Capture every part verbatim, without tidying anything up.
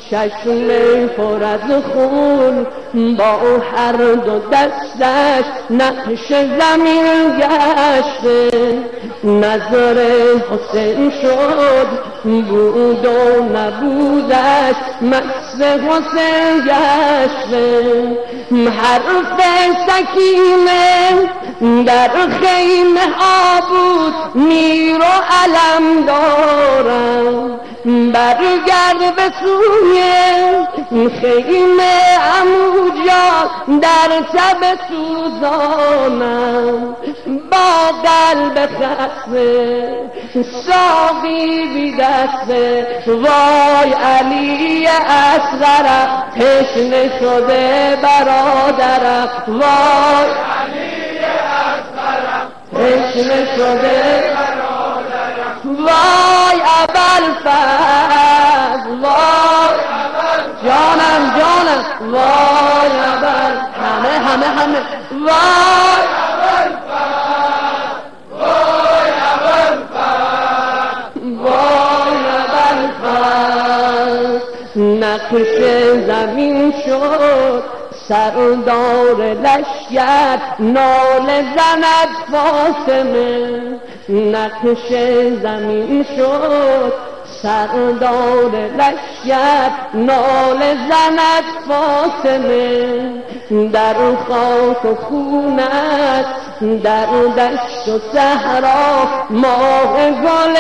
چشم پر از خون با هر دو دستش نقش زمین گشته، نظر حسین شد بود و نبودش مس حسین گشته. حرف سکینه در خیمه ها بود میر و علم دارم، برگرد به سوی خیمه عمو جان در تب سوزانم، با قلب خسته ساقی بی دسته. وای علی اصغرم تشنه شده برادرم، وای علی اصغرم تشنه شده برادرم، وای ابوالفضل وای جانم جانم، وای ابوالفضل همه همه همه وای ابوالفضل وای ابوالفضل وای ابوالفضل. نقش زمین شد سردار لشکر ناله زند فاطمه، نقش زمین شد سردار لشکر ناله زند فاطمه، در خاک و خونت در دشت و صحرا ماه گل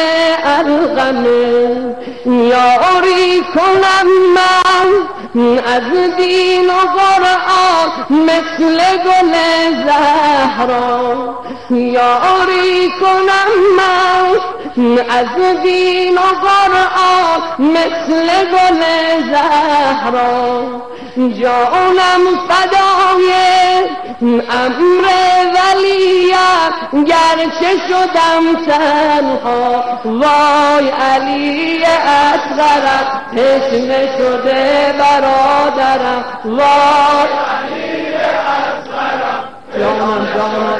القمه. یاری کنم من از دین و قرآن مثل گل زهرا، یاری کنم من از دین و قرآن مثل گل زهرا. جانم فدای امر ولیم گرچه شدم تنها، وای علی اصغرم تشنه شده برادرم، وای علی اصغرم جانم جانم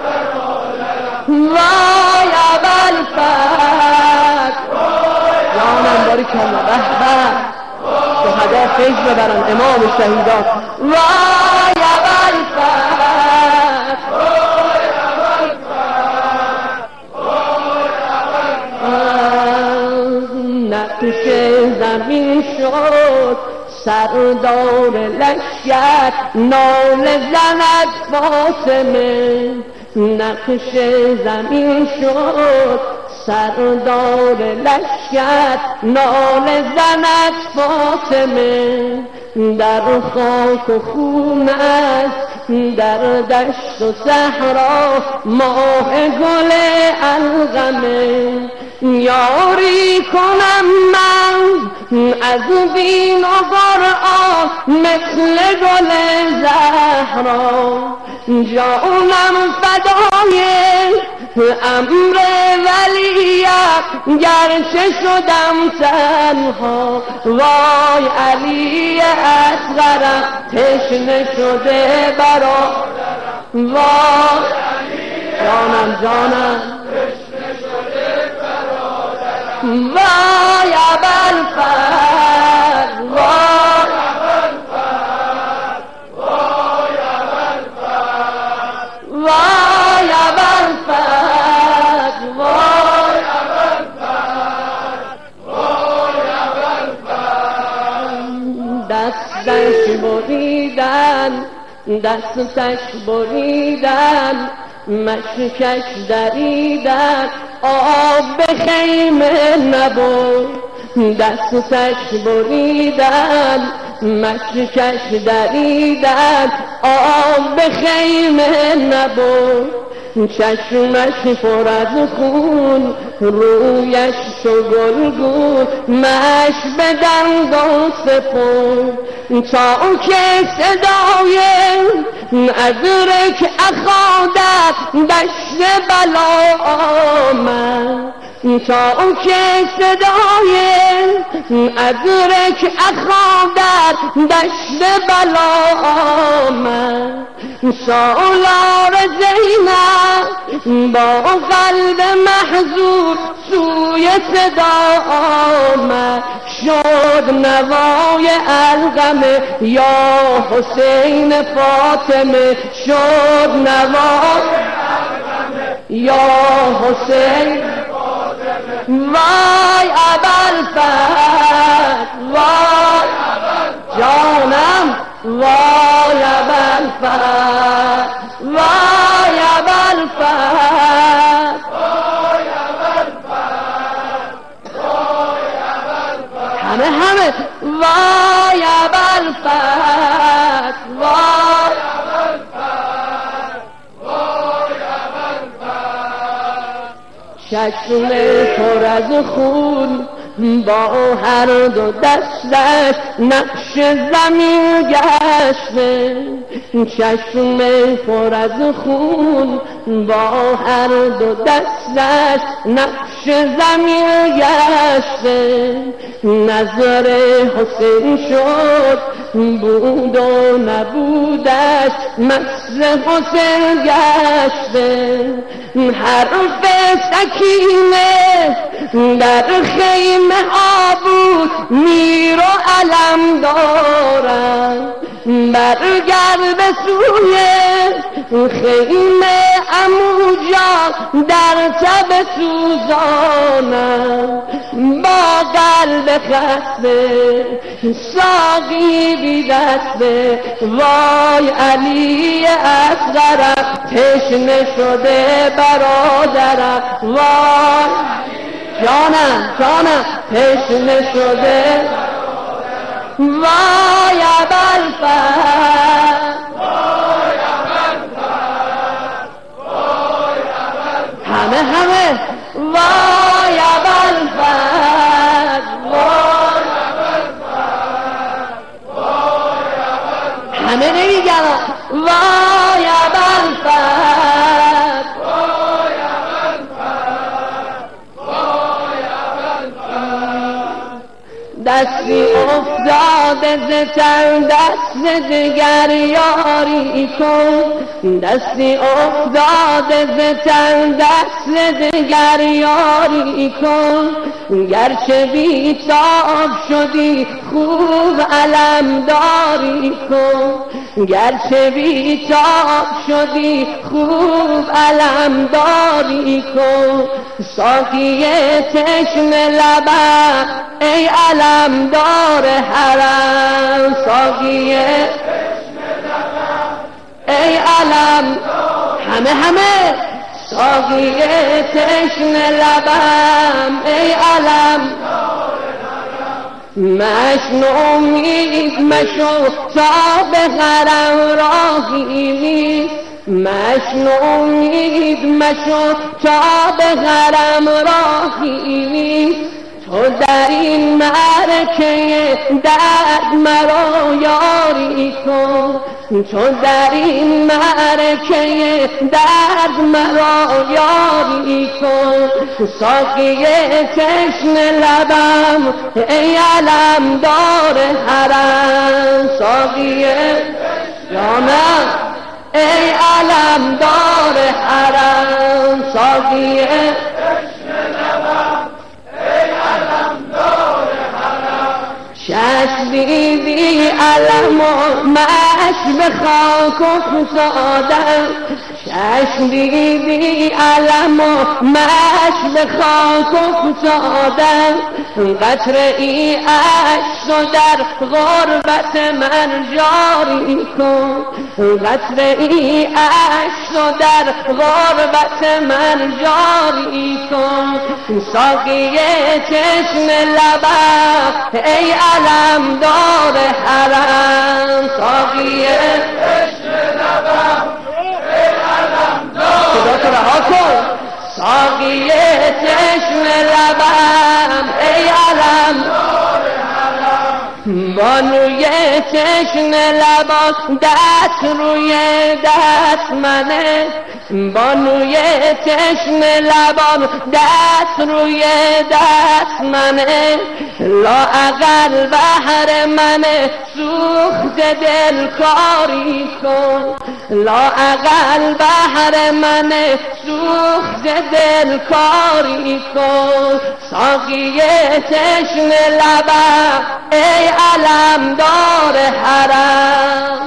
وای ابوالفضل جانم باریکالله به به شهدا فیض ببرن امام شهیدان، وای ابوالفضل وای ابوالفضل وای ابوالفضل. نقش زمین شد سردار لشکر ناله زند فاطمه، نقش زمین شد سردار لشکر ناله زند فاطمه، در خاک و خونت در دشت و صحرا ماه گل القمه. یاری کنم من از دین و قرآن مثل گل زهرا، جانم فدای امر ولیم گرچه شدم تنها، وای علی اصغرم تشنه شده برادرم، وای جانم جانم تشنه شده برادرم، وای ابوالفضل وای ابوالفضل وای ابوالفضل وای ابوالفضل وای ابوالفضل وای ابوالفضل. دستش بریدن دستش بریدن مشکش دریدن آب به خیمه نبود، دستش بریدن مشکش دریدن آب به خیمه نبود، چشمش پر از خون رویش چو گلگون مش به دندان سپرد، تا که صدای ادرک اخادت دشت بلا آمد، تا که صدای ادرک اخادت دشت بلا آمد، سالار زینب با قلب محزون سوی صدا آمد، شد شد نوای القم یا حسین فاطمه شد نوای یا حسین وای ابوالفتح وای جانم وای ابوالفتح وای ابوالفتح همه همه وای ابوالفتح وای چشم پر از خون با هر دو دستش نقش زمین گشته چشم پر از خون با هر دو دستش نقش زمین گشته نظر حسین شد بود و نبودش مس حسین گشته حرف سکینه در خیمه ها بود میر و علم دارم برگرد به سوی خیمه عمو جان در تب سوزانم با قلب خسته ساقی بی دسته وای علی اصغرم تشنه شده برادرم وای جانم جانم تشنه شده وای ابوالفتح همه همه وای ابوالفتح وای همه نمیگن وای ابوالفتح دستی افتاده ز تن دست دگر یاری کن دستی افتاده ز تن دست دگر یاری کن گرچه بیتاب شدی خوب علم داری کن گرچه بیتاب شدی خوب علم داری کن ساقی تشنه لبم ای علم دار حرم ساقی ای علم همه همه ساقی تشنه لبم ای علم مشن امید مشو تا به حرم راهی نیست مشن امید مشو تا به حرم راهی نیست تو در این معرکه درد مرا یاری کن تو در این معرکه درد مرا یاری کن ساقی تشنه لبم ای علم دار حرم ساقی جانم ای علم دار حرم ساقی شش دیدی علم و مش به خاک افتادم شش دیدی علم و مش به خاک افتادم قطره ای عشق و در غربت من جاری کن قطره ای عشق و در غربت من جاری کن ساقی چشم لبم ای علم دار حرم ساقی چشم لبم ای علم دار صدا تو رها کن ساقی چشم لبم ای علم دار حرم بانوی چشم لبان دست روی دست منه بانوی چشم لبان دست روی دست منه لااقل بهر منه سوخت دل کاری کن لااقل بهر من سوخت دل کاری کن ساقی تشنه لبم ای علمدار حرم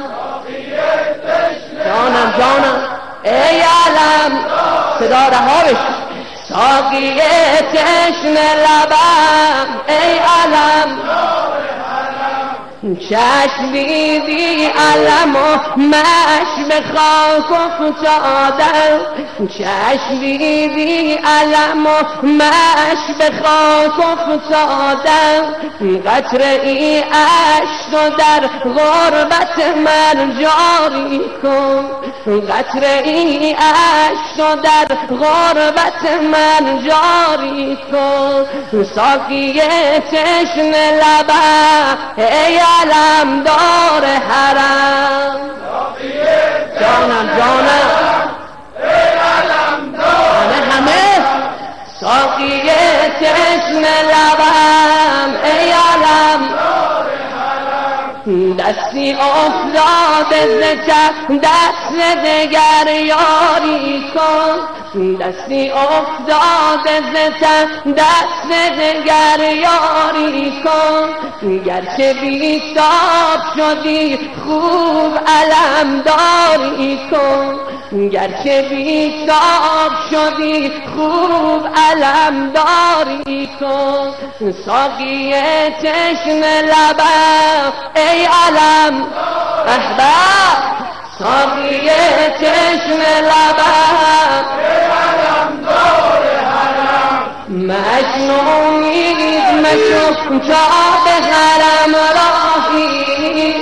جانم جانم ای علم صدا رها بشه ساقی تشنه لبم ای علم چشم بیدی علم و مش به خاک افتادم چشم بیدی علم و مش به خاک افتادم قطره ای عشق در غربت من جاری کن قطره ای عشق در غربت من جاری کن ساقی تشنه لبم ای علمدار حرم جانم جانم ای علمدار همه همه ساقی تشنه لبم ای علمدار حرم دستی افتاده ز کف دست دگر یاری کن دستی افتاده ز کف دست دگر یاری کن گرچه بیتاب شدی خوب علمداری کن گرچه بیتاب شدی خوب علمداری کن ساقی تشنه لبم ای علم احباب ساقی تشنه لبم ای علمدار حرم مجنونید مشو تا به حرم راهی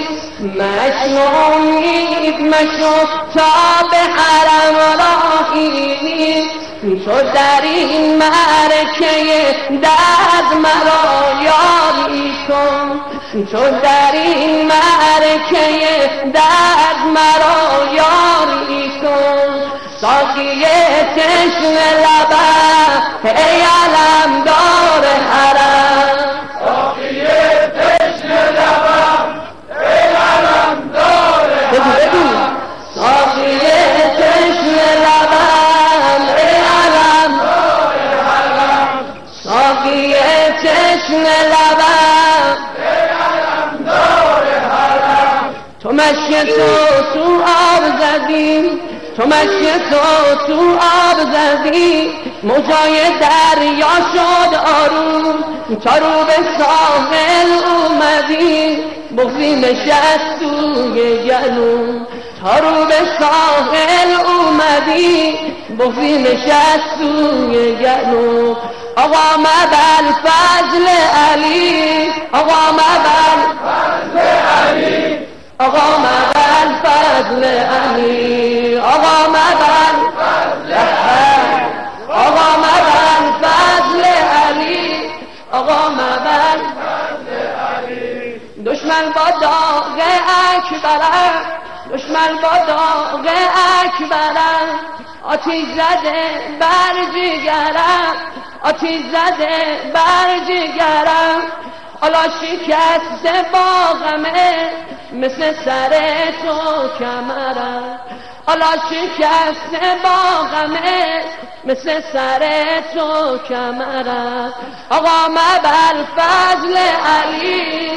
مجنونید مشو تا به حرم راهی تو در این معرکه درد مرا یاری کن تو در این معرکه درد مرا یاری کن ساقی تشنه لبم ای علمدار حرم ساقی تشنه لبم ای علمدار حرم ساقی تشنه لبم ای علمدار حرم ساقی تشنه لبم ای علمدار حرم تو مشک تو تو آب زدی تو مشک تو تو آب زدی موجای دریا شد آروم تا رو به ساحل اومدی بغضی نشست توی گلوم تا رو به ساحل اومدی بغضی نشست توی گلوم آقا مبل فضل علی آقا مبل فضل علی آقا مبل فضل علی آقا مبل فضل علی آقا مبل فضل علی آقا مبل فضل علی دشمن با داغ اکبرم دشمن با داغ اکبرم آتیش زده بر جگرم آتیش زده بر جگرم حالا شکست با غمه مثل سر تو کمرم حالا شکست با غمه مثل سر تو کمرم آقا مبل فضل علی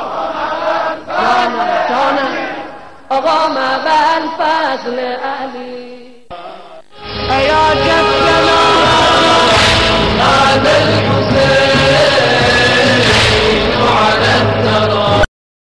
آقا مبل فضل علی ایا جسد